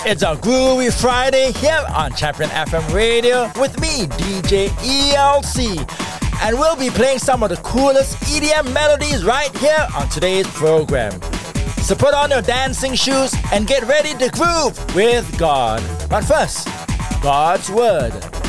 It's a Groovy Friday here on Champion FM Radio with me, DJ ELC. And we'll be playing some of the coolest EDM melodies right here on today's program. So put on your dancing shoes and get ready to groove with God. But first, God's Word.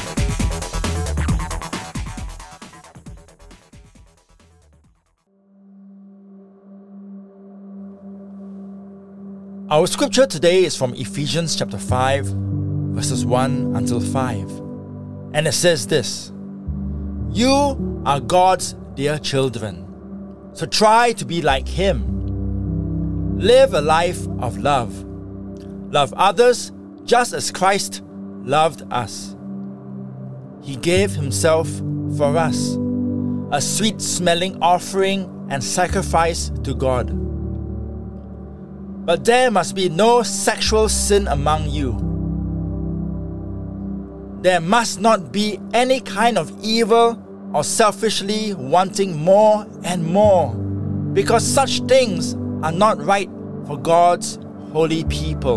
Our scripture today is from Ephesians chapter 5, verses 1 until 5. And it says this: You are God's dear children, so try to be like Him. Live a life of love. Love others just as Christ loved us. He gave Himself for us, a sweet-smelling offering and sacrifice to God. But there must be no sexual sin among you. There must not be any kind of evil or selfishly wanting more and more, because such things are not right for God's holy people.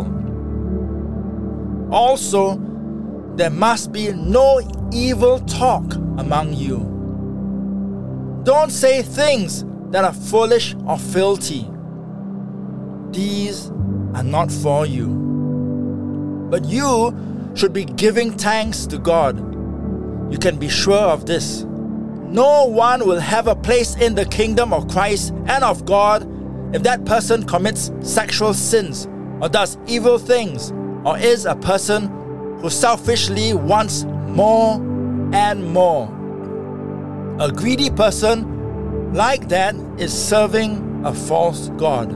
Also, there must be no evil talk among you. Don't say things that are foolish or filthy. These are not for you. But you should be giving thanks to God. You can be sure of this: no one will have a place in the kingdom of Christ and of God if that person commits sexual sins or does evil things or is a person who selfishly wants more and more. A greedy person like that is serving a false god.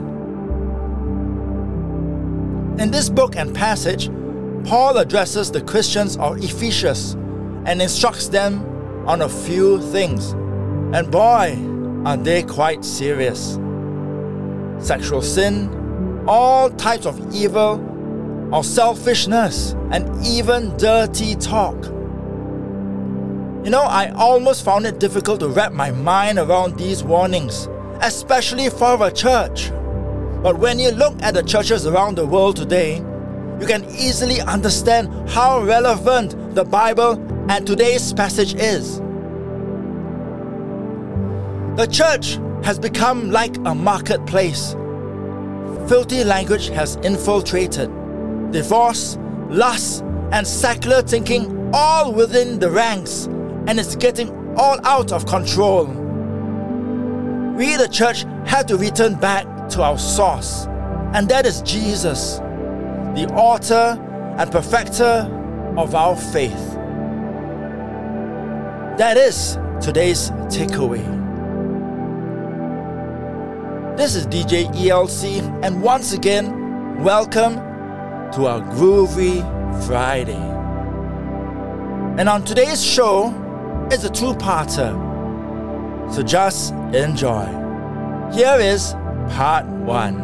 In this book and passage, Paul addresses the Christians of Ephesus and instructs them on a few things. And boy, are they quite serious. Sexual sin, all types of evil, or selfishness, and even dirty talk. You know, I almost found it difficult to wrap my mind around these warnings, especially for a church. But when you look at the churches around the world today, you can easily understand how relevant the Bible and today's passage is. The church has become like a marketplace. Filthy language has infiltrated. Divorce, lust, and secular thinking all within the ranks, and it's getting all out of control. We, the church, have to return back to our source, and that is Jesus, the author and perfecter of our faith. That is today's takeaway. This is DJ ELC, and once again, welcome to our Groovy Friday. And on today's show, it's a two-parter, so just enjoy. Here is Part 1.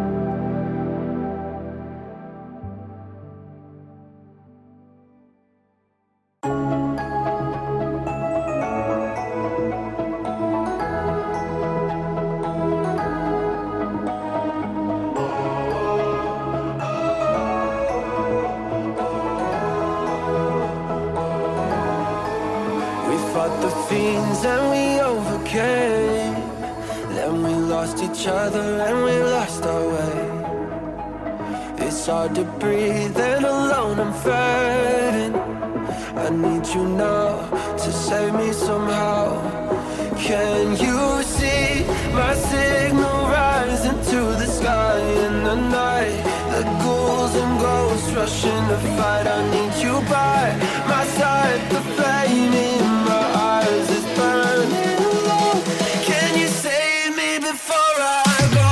We fought the fiends and we overcame. Then we lost each other and we lost our way. It's hard to breathe and alone I'm fighting. I need you now to save me somehow. Can you see my signal rising to the sky in the night? The ghouls and ghosts rushing to fight. I need you by my side. The flame in my eyes is burning low. Can you save me before I go?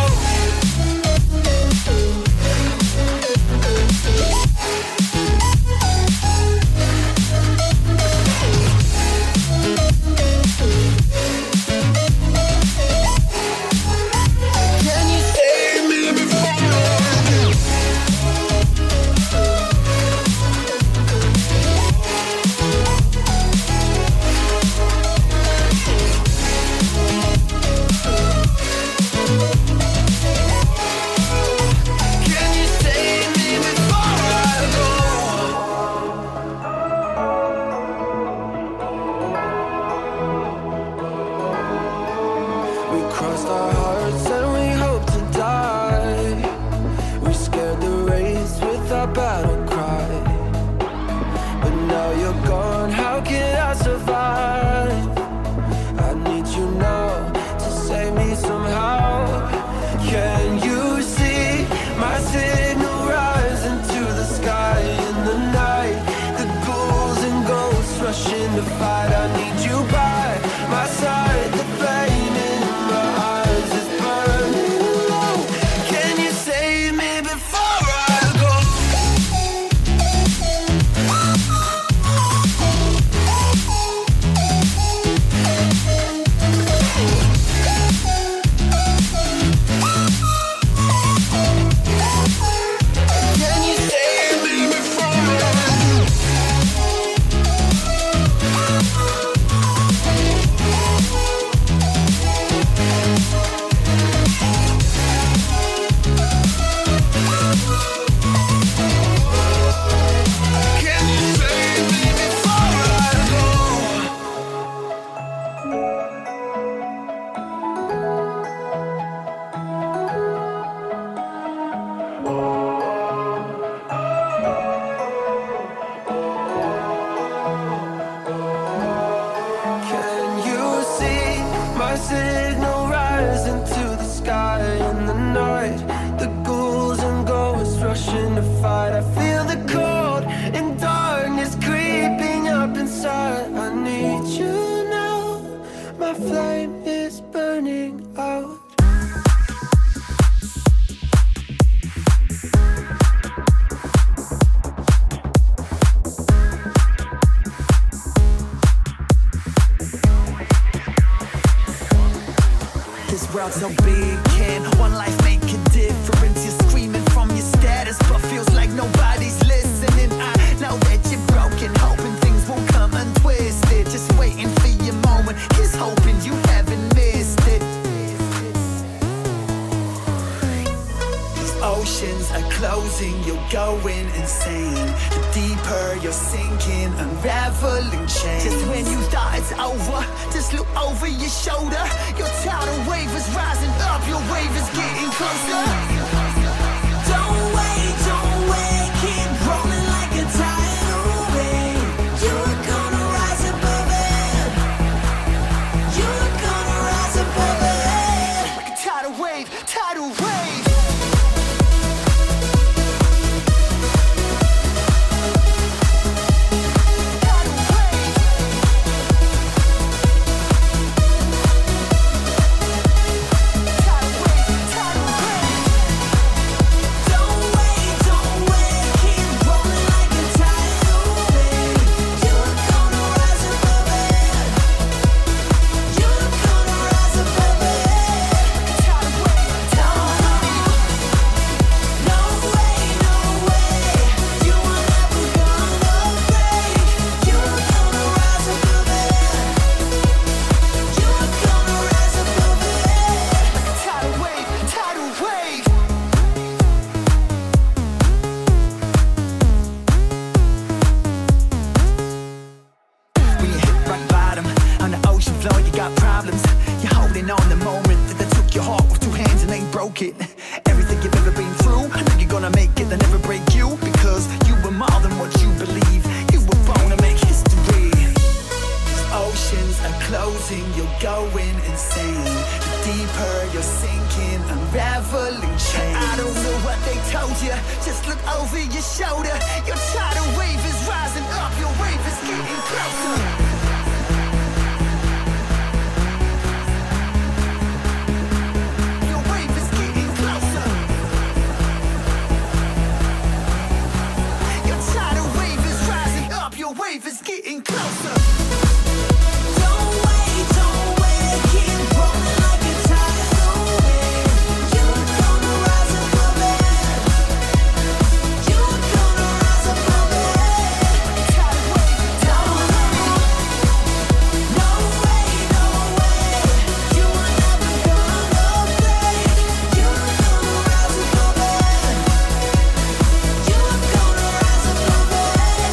so big. Can one life make a difference? You're screaming from your status, but feels like nobody's listening. I know that you're broken, hoping things will come untwisted. Just waiting for your moment, here's hoping you haven't missed it. These oceans are closing, you're going insane. The deeper you're sinking, unraveling chains. Just when you thought it's over, just look over your shoulder. Your tidal wave is rising up, your wave is getting closer. Don't wait, keep rolling like a tidal wave. You're gonna rise above it. You're gonna rise above it. Like a tidal wave, tidal wave. Everything you've ever been through, I know you're gonna make it, they never break you. Because you were more than what you believe. You were born to make history. These oceans are closing, you're going insane. The deeper you're sinking, unraveling chains. I don't know what they told you, just look over your shoulder. Your tidal wave is rising up, your wave is getting closer. Wave is getting closer. Don't wait, keep rolling like a tidal wave. You're gonna rise above it. You're gonna rise above it. Tidal wave, tidal wave. No way, you are never gonna break. You're gonna rise above it. You're gonna rise above it.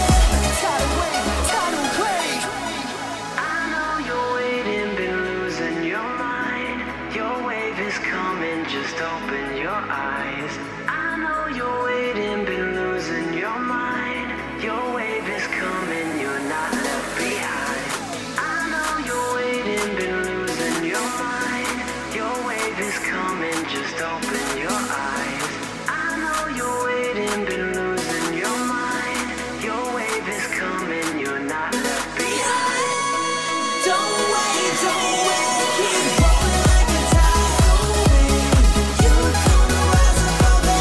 Just open your eyes. I know you're waiting, been losing your mind. Your wave is coming, you're not left behind. I know you're waiting, been losing your mind. Your wave is coming, just open your eyes. I know you're waiting, been losing your mind. Your wave is coming, you're not left behind. Don't wait, keep rolling like a tidal wave. You're gonna rise above it.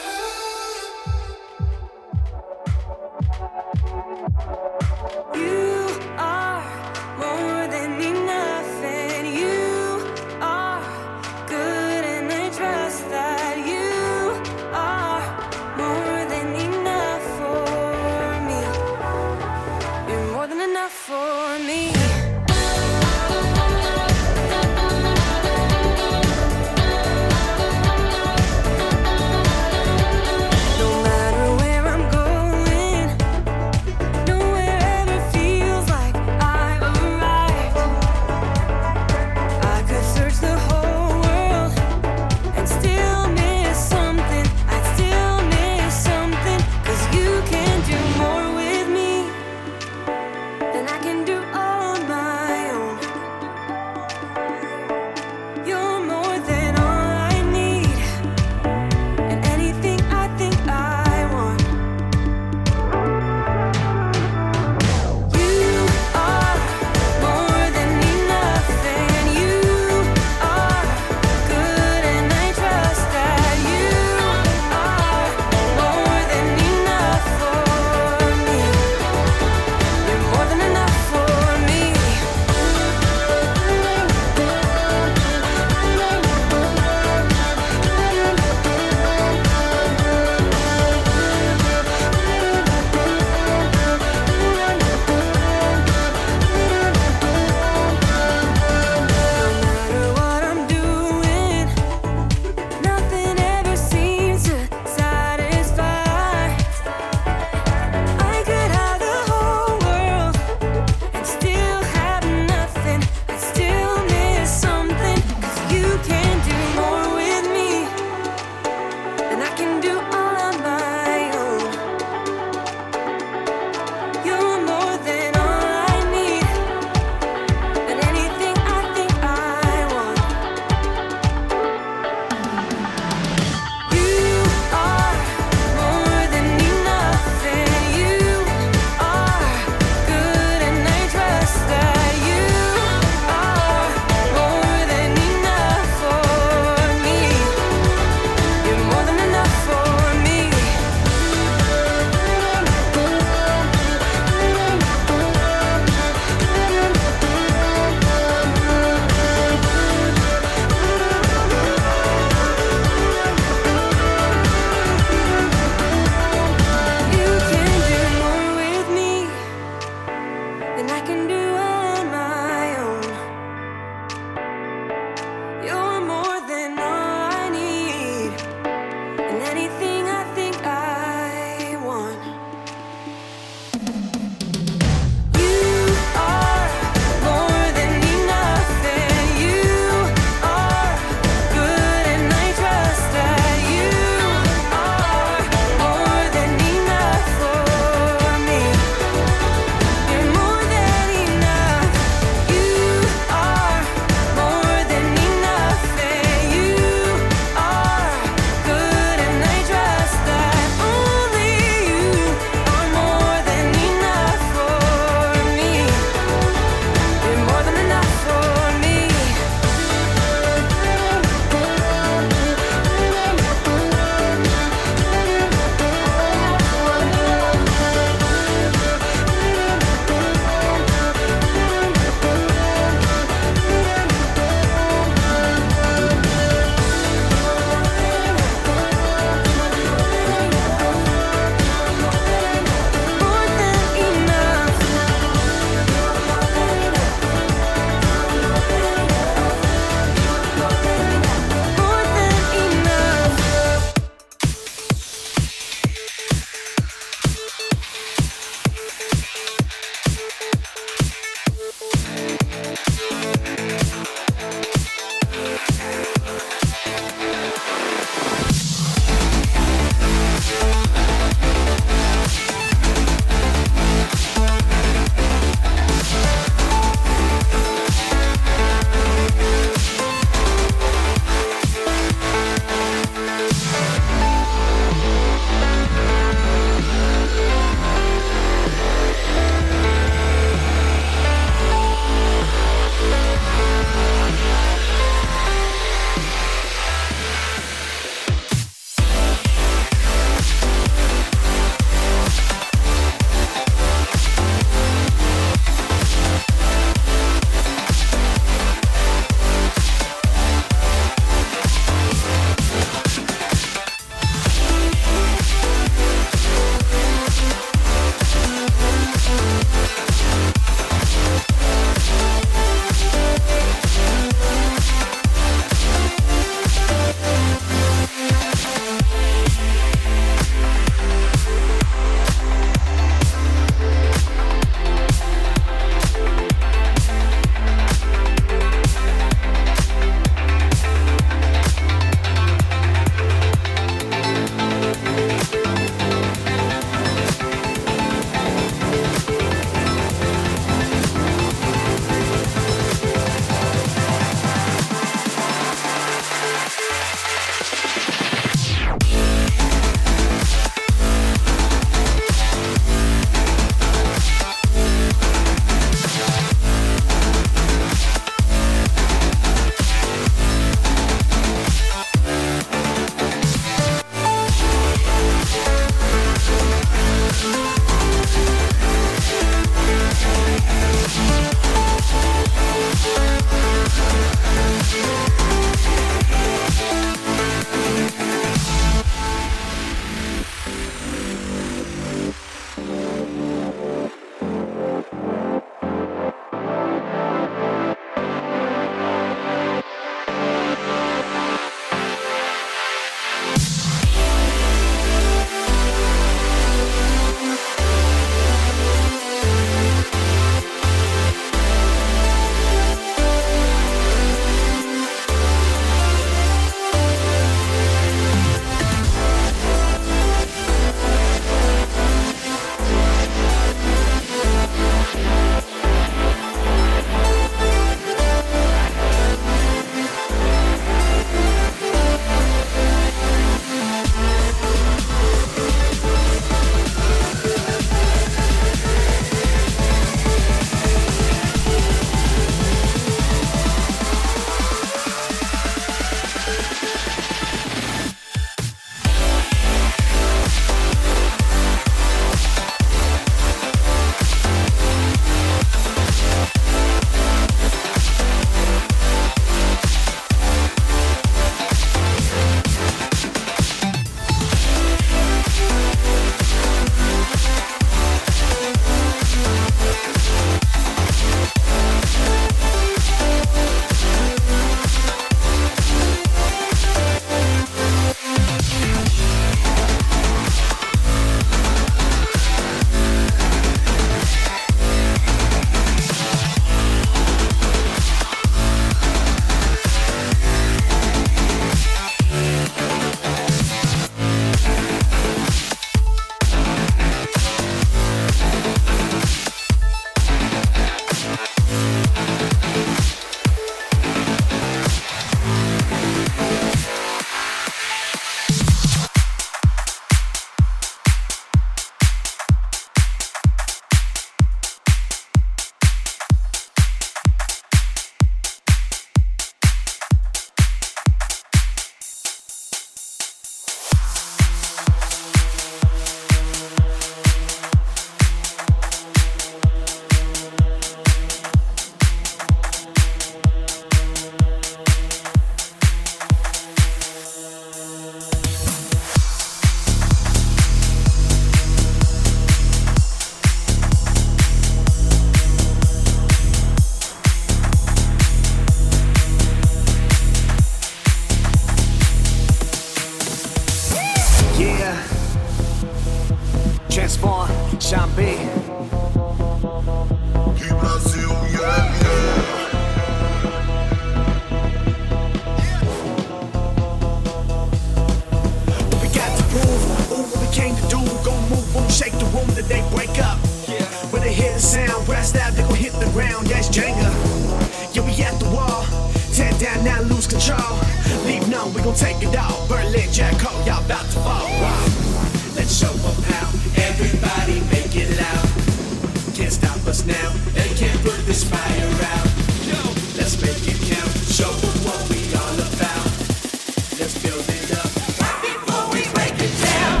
they break up. When they hear the sound, brass out, they gon' hit the ground, that's Jenga. Yeah, we at the wall, tear down, now lose control. Leave none, we gon' take it all. Berlin, Jericho, y'all about to fall. Wow. Let's show them how, everybody make it loud. Can't stop us now, they can't put this fire out. Let's make it count, show them what we all about. Let's build it up, right before we break it down.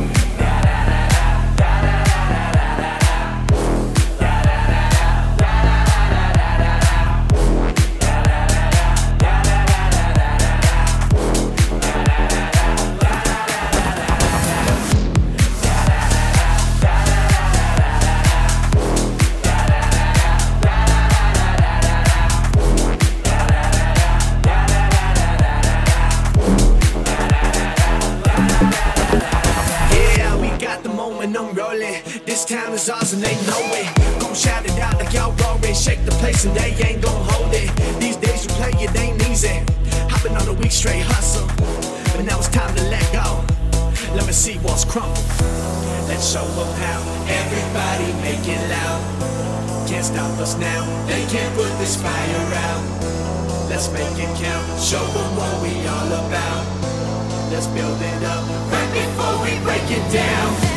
This town is ours and they know it. Gon' shout it out like y'all roaring. Shake the place and they ain't gon' hold it. These days you play it ain't easy. Hopping on a week straight hustle, but now it's time to let go. Let me see what's crumbled. Let's show them how, everybody make it loud. Can't stop us now, they can't put this fire out. Let's make it count, show them what we all about. Let's build it up, right before we break it down.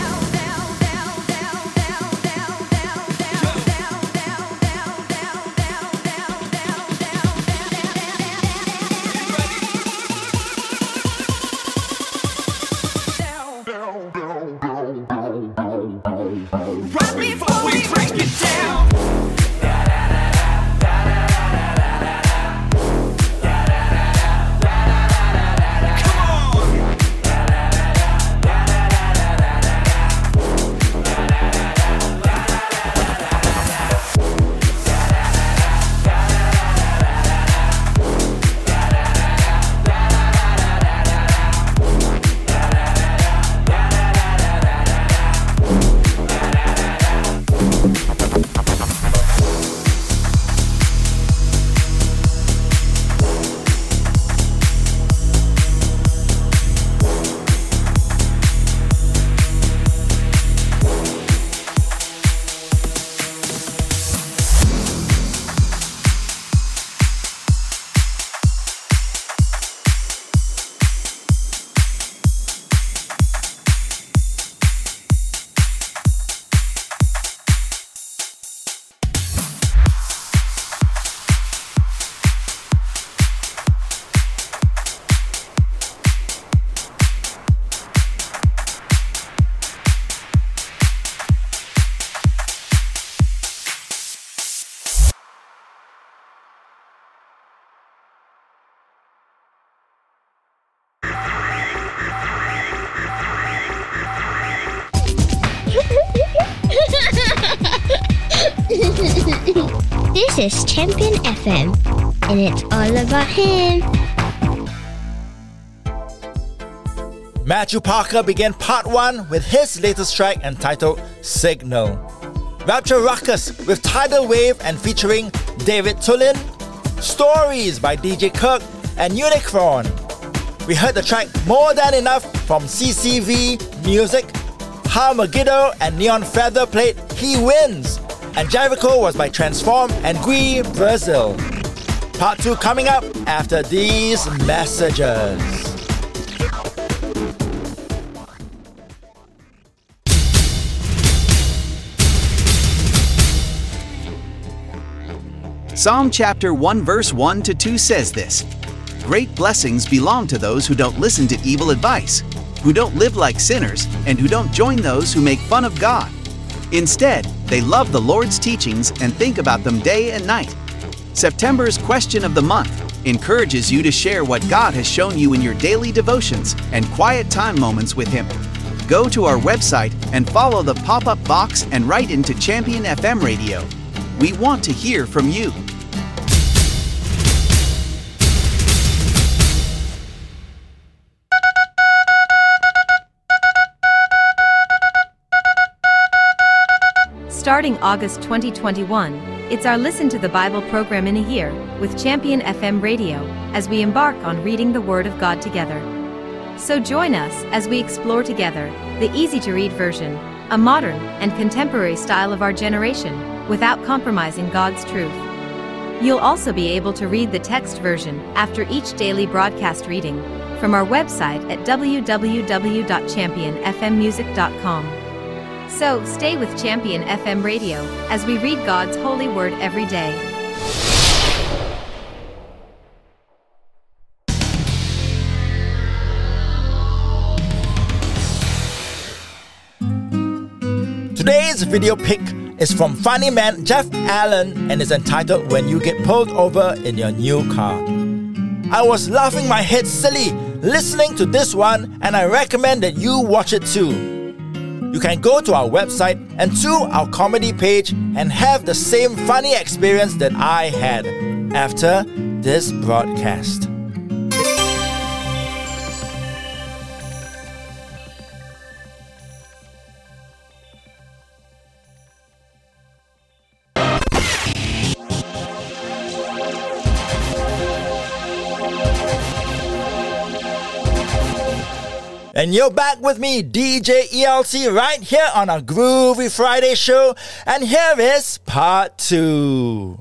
This is Champion FM, and it's all about him. Matthew Parker began part 1 with his latest track entitled Signal. Rapture Ruckus with Tidal Wave and featuring David Tullin. Stories by DJ Kirk and Unicron. We heard the track More Than Enough from CCV Music. Harmagiddo and Neon Feather played He Wins. And Jericho was by Transform and Gui Brazil. Part 2 coming up after these messages. Psalm chapter 1 verse 1 to 2 says this: Great blessings belong to those who don't listen to evil advice, who don't live like sinners, and who don't join those who make fun of God. Instead, they love the Lord's teachings and think about them day and night. September's question of the month encourages you to share what God has shown you in your daily devotions and quiet time moments with Him. Go to our website and follow the pop-up box and write into Champion FM Radio. We want to hear from you. Starting August 2021, it's our Listen to the Bible program in a year with Champion FM Radio as we embark on reading the Word of God together. So join us as we explore together the easy-to-read version, a modern and contemporary style of our generation, without compromising God's truth. You'll also be able to read the text version after each daily broadcast reading from our website at www.championfmmusic.com. So stay with Champion FM Radio as we read God's holy word every day. Today's video pick is from funny man Jeff Allen and is entitled When You Get Pulled Over in Your New Car. I was laughing my head silly listening to this one, and I recommend that you watch it too. You can go to our website and to our comedy page and have the same funny experience that I had after this broadcast. And you're back with me, DJ ELT, right here on our Groovy Friday show. And here is part 2.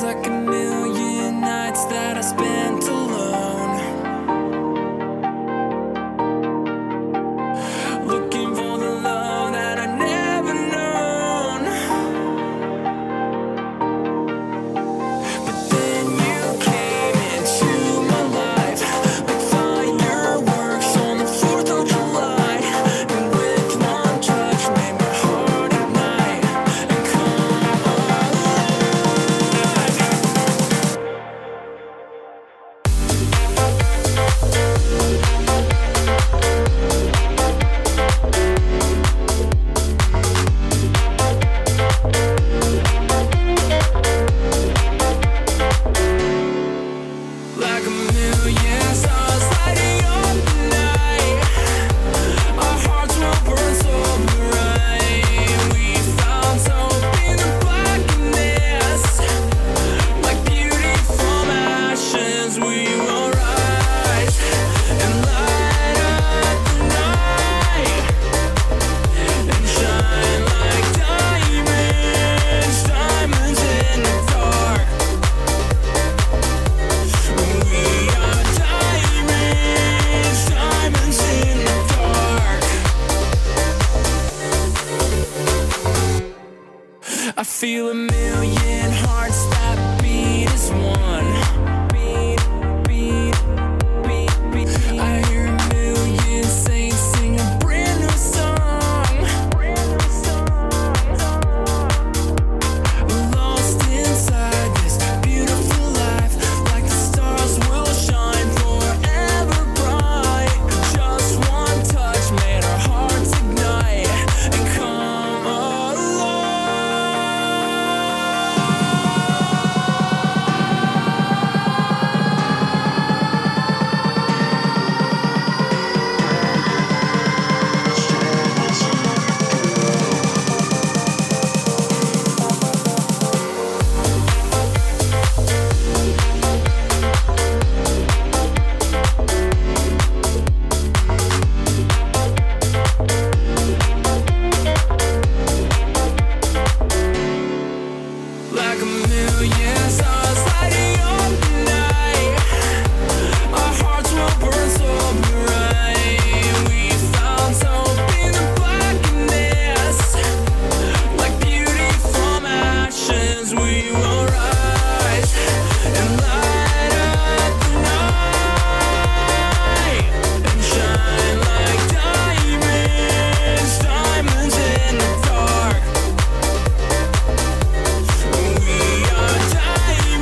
feels like a million nights that I spent alone, looking for the love that I never known. But then you came into my life like fireworks on the 4th of July, and with one touch made my heart ignite and come alive. Like a million stars lighting up the night, our hearts will burn so bright. We found hope in the blackness, like beauty from ashes. We will rise and light up the night and shine like diamonds, diamonds in the dark. We are diamonds, diamonds in the dark. I feel a million hearts that beat as one. Beat, beat, beat, beat. I hear a million saints sing a brand new song. Lost inside this beautiful life, like the stars will shine forever bright. Just one touch made our hearts ignite and come alive. Like a million stars lighting up the night, our hearts will burn so bright. We found hope in the blackness, like beauty from ashes. We will rise and light up the night and shine like diamonds, diamonds in the dark. We are diamonds,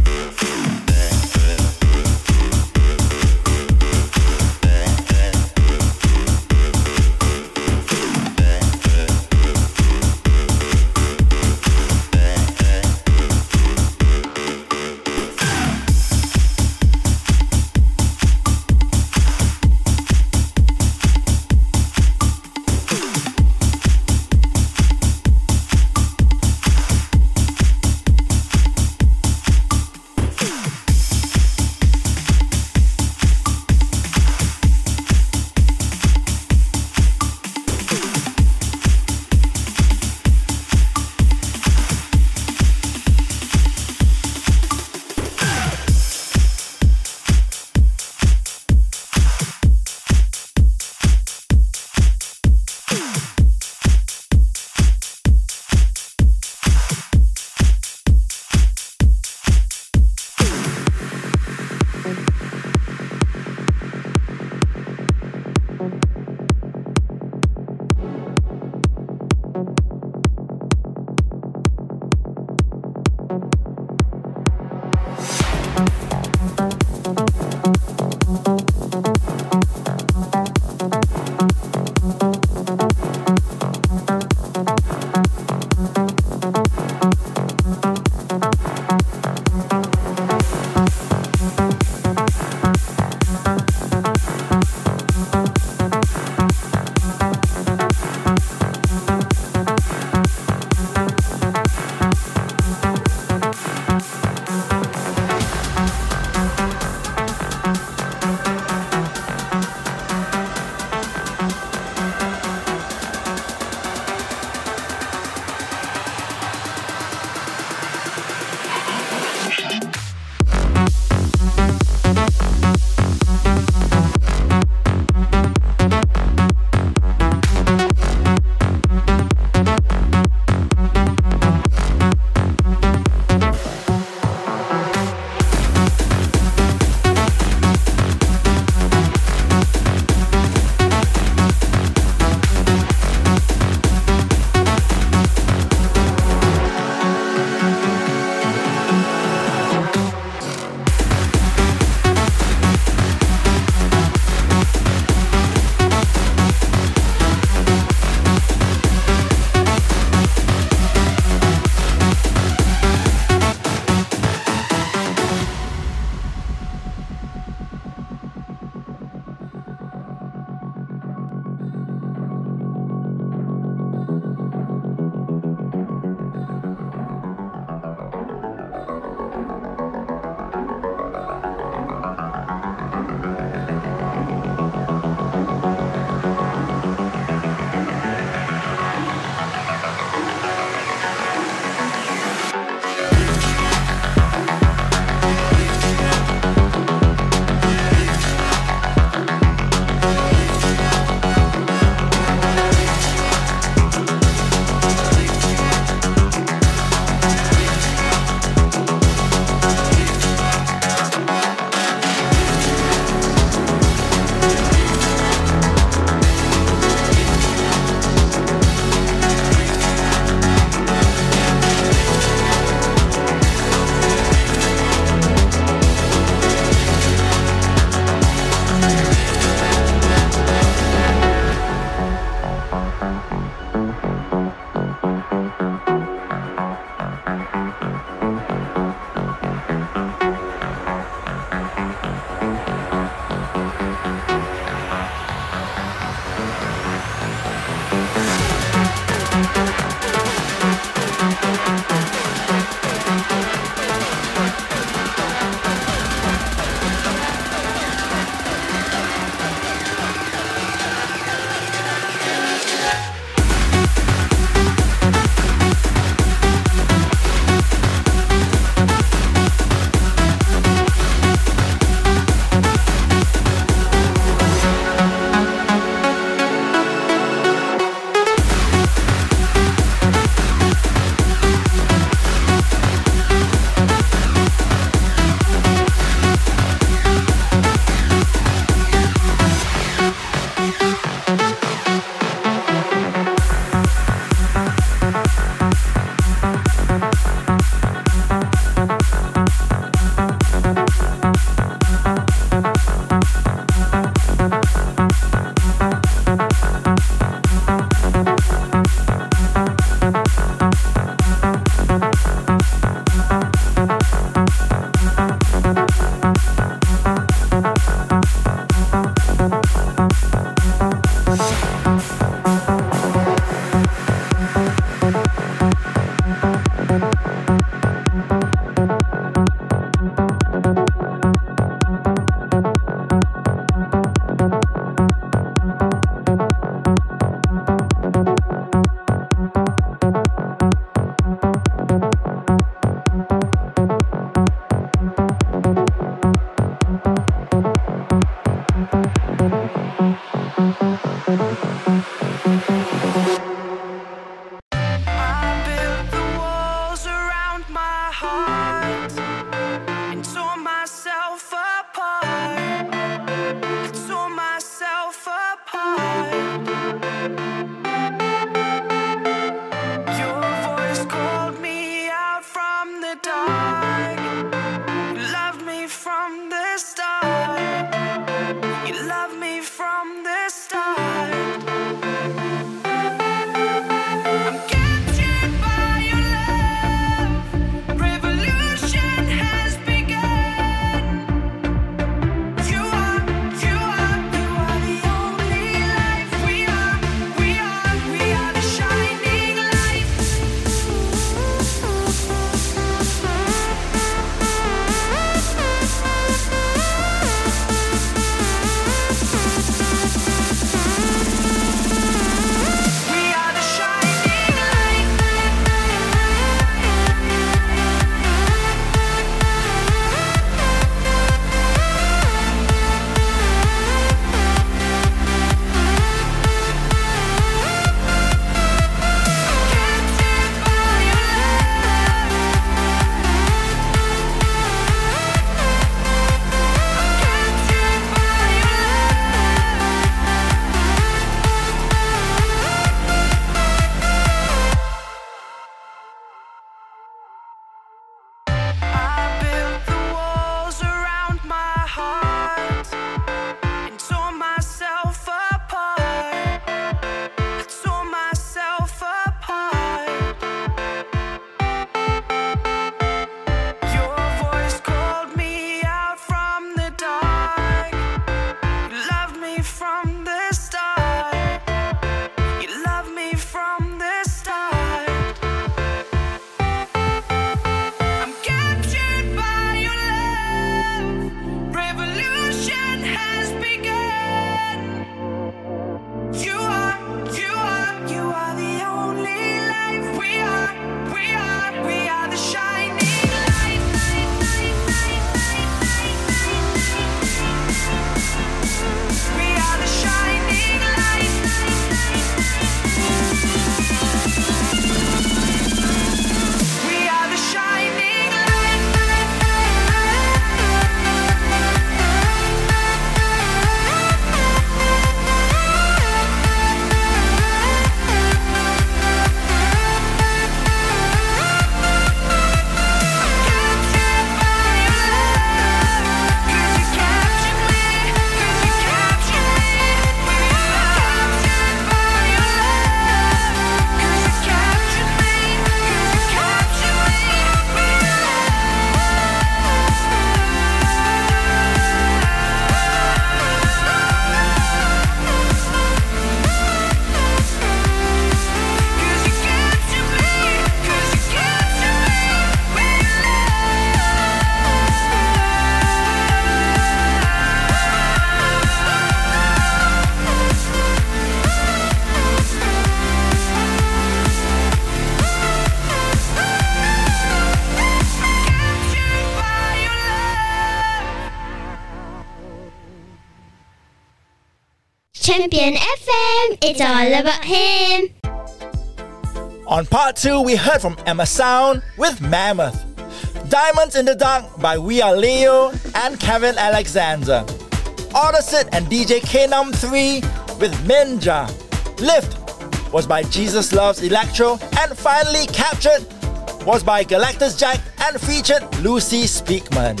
Champion FM, it's all about him. On part 2, we heard from Emma Sound with Mammoth. Diamonds in the Dark by We Are Leo and Kevin Alexander. Odysseus and DJ K-Num 3 with Minja. Lift was by Jesus Loves Electro, and finally Captured was by Galactus Jack and featured Lucy Speakman.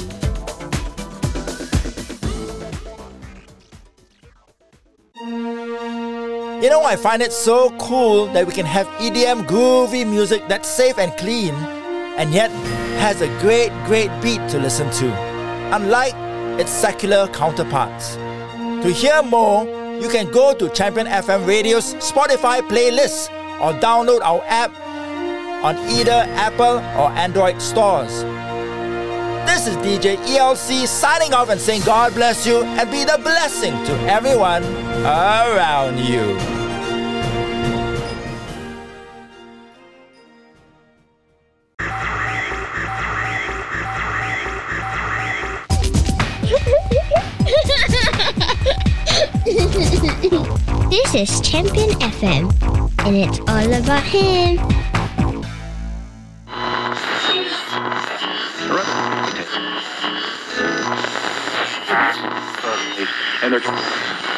You know, I find it so cool that we can have EDM groovy music that's safe and clean, and yet has a great beat to listen to, unlike its secular counterparts. To hear more, you can go to Champion FM Radio's Spotify playlist or download our app on either Apple or Android stores. This is DJ ELC signing off and saying God bless you and be the blessing to everyone around you. This is Champion FM, and it's all about him. Energy.